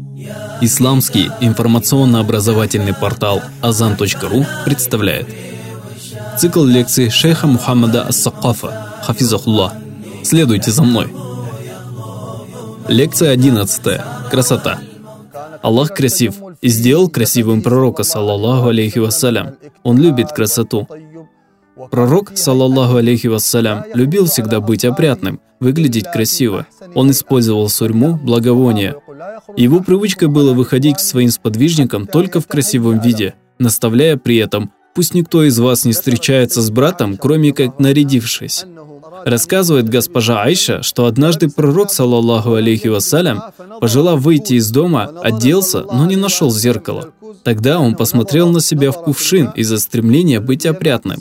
Исламский информационно-образовательный портал Azan.ru представляет цикл лекций шейха Мухаммада ас-Сакафа, хафизахуллах. Следуйте за мной. Лекция 11. Красота. Аллах красив и сделал красивым пророка, саллаллаху алейхи вассалям. Он любит красоту. Пророк, саллаллаху алейхи вассалям, любил всегда быть опрятным, выглядеть красиво. Он использовал сурьму, благовония. Его привычкой было выходить к своим сподвижникам только в красивом виде, наставляя при этом: «Пусть никто из вас не встречается с братом, кроме как нарядившись». Рассказывает госпожа Айша, что однажды пророк, саллаллаху алейхи вассалям, пожелав выйти из дома, оделся, но не нашел зеркала. Тогда он посмотрел на себя в кувшин из-за стремления быть опрятным.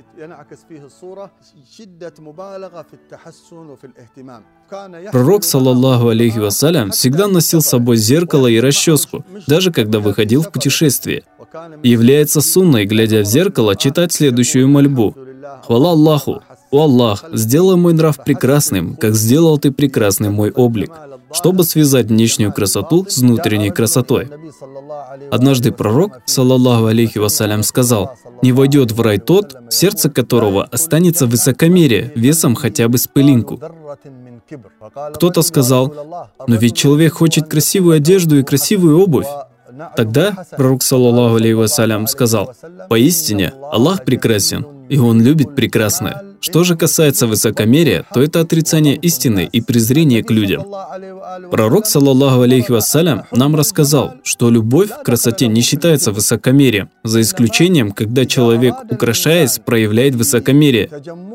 Пророк, саллаллаху алейхи вассалям, всегда носил с собой зеркало и расческу, даже когда выходил в путешествие. Является сунной, глядя в зеркало, читать следующую мольбу: «Хвала Аллаху! О Аллах, сделай мой нрав прекрасным, как сделал ты прекрасный мой облик», чтобы связать внешнюю красоту с внутренней красотой. Однажды пророк, саллаллаху алейхи вассалям, сказал: «Не войдет в рай тот, в сердце которого останется высокомерие весом хотя бы с пылинку». Кто-то сказал: «Но ведь человек хочет красивую одежду и красивую обувь». Тогда пророк, саллаллаху алейхи вассалям, сказал: «Поистине, Аллах прекрасен, и Он любит прекрасное. Что же касается высокомерия, то это отрицание истины и презрение к людям». Пророк, саллаллаху алейхи вассалям, нам рассказал, что любовь к красоте не считается высокомерием, за исключением, когда человек, украшаясь, проявляет высокомерие.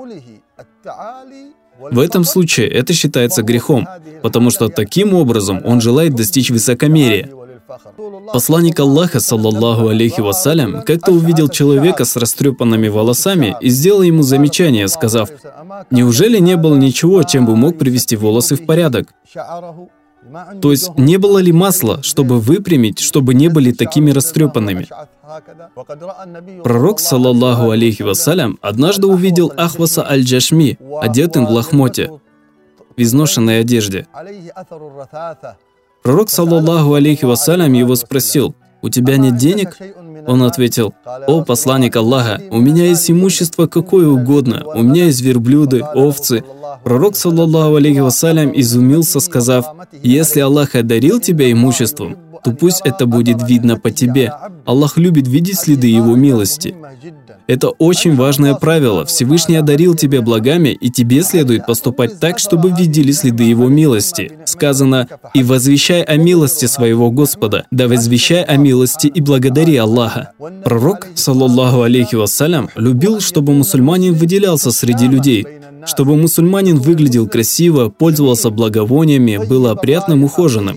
В этом случае это считается грехом, потому что таким образом он желает достичь высокомерия. Посланник Аллаха, саллаллаху алейхи вассалям, как-то увидел человека с растрепанными волосами и сделал ему замечание, сказав: «Неужели не было ничего, чем бы мог привести волосы в порядок?» То есть, не было ли масла, чтобы выпрямить, чтобы не были такими растрепанными? Пророк, саллаллаху алейхи вассалям, однажды увидел Ахваса аль-Джашми, одетым в лохмоте, в изношенной одежде. Пророк, саллаллаху алейхи вассалям, его спросил: «У тебя нет денег?» Он ответил: «О посланник Аллаха, у меня есть имущество какое угодно, у меня есть верблюды, овцы». Пророк, саллаллаху алейхи вассалям, изумился, сказав: «Если Аллах одарил тебя имуществом, то пусть это будет видно по тебе. Аллах любит видеть следы Его милости». Это очень важное правило. Всевышний одарил тебя благами, и тебе следует поступать так, чтобы видели следы Его милости. Сказано: «И возвещай о милости своего Господа, да возвещай о милости и благодари Аллаха». Пророк, саллаллаху алейхи вассалям, любил, чтобы мусульманин выделялся среди людей, чтобы мусульманин выглядел красиво, пользовался благовониями, был опрятным, ухоженным.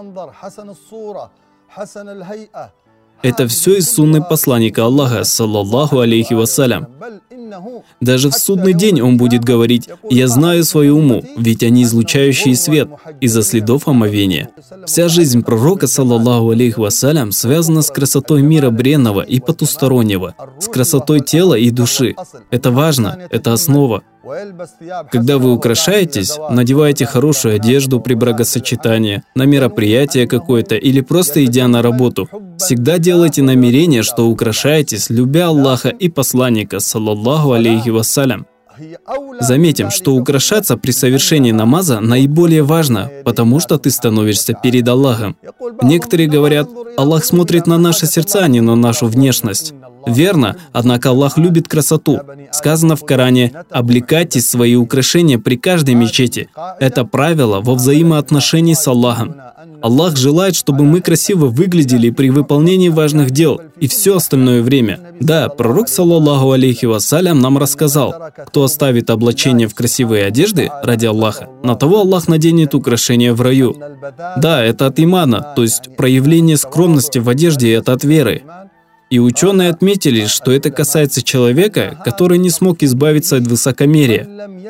Это все из сунны посланника Аллаха, саллаллаху алейхи вассалям. Даже в судный день он будет говорить: «Я знаю свою умму, ведь они излучающие свет из-за следов омовения». Вся жизнь пророка, саллаллаху алейхи вассалям, связана с красотой мира бренного и потустороннего, с красотой тела и души. Это важно, это основа. Когда вы украшаетесь, надеваете хорошую одежду при бракосочетании, на мероприятие какое-то или просто идя на работу, всегда делайте намерение, что украшаетесь, любя Аллаха и посланника, саллаллаху алейхи вассалям. Заметим, что украшаться при совершении намаза наиболее важно, потому что ты становишься перед Аллахом. Некоторые говорят: Аллах смотрит на наши сердца, а не на нашу внешность. Верно, однако Аллах любит красоту. Сказано в Коране: «Облекайтесь в свои украшения при каждой мечети». Это правило во взаимоотношении с Аллахом. Аллах желает, чтобы мы красиво выглядели при выполнении важных дел и все остальное время. Да, пророк, саллаллаху алейхи вассалям, нам рассказал: кто оставит облачение в красивые одежды ради Аллаха, на того Аллах наденет украшения в раю. Да, это от имана, то есть проявление скромности в одежде — это от веры. И ученые отметили, что это касается человека, который не смог избавиться от высокомерия.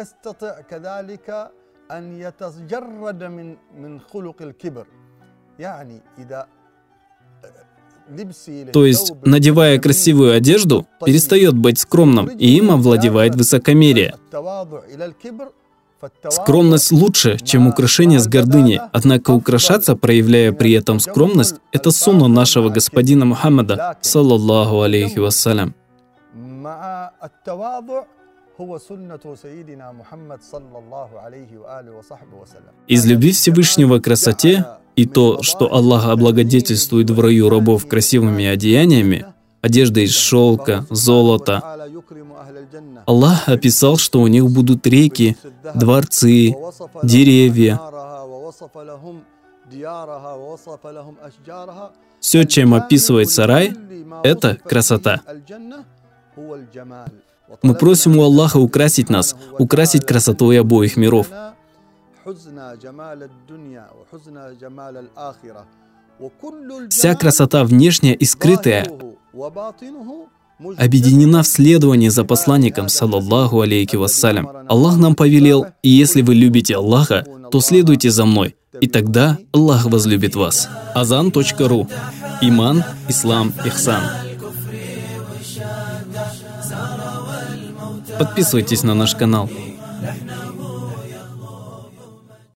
То есть, надевая красивую одежду, перестает быть скромным, и им овладевает высокомерие. Скромность лучше, чем украшение с гордыней, однако украшаться, проявляя при этом скромность, это сунна нашего господина Мухаммада, саллаллаху алейхи вассалям. Из любви Всевышнего к красоте и то, что Аллах облагодетельствует в раю рабов красивыми одеяниями, одежда из шелка, золота, Аллах описал, что у них будут реки, дворцы, деревья. Все, чем описывается рай, это красота. Мы просим у Аллаха украсить нас, украсить красотой обоих миров. Вся красота внешняя и скрытая объединена в следовании за посланником, саллаллаху алейхи вассалям. Аллах нам повелел, и если вы любите Аллаха, то следуйте за мной, и тогда Аллах возлюбит вас. Azan.ru. Иман, ислам, ихсан. Подписывайтесь на наш канал.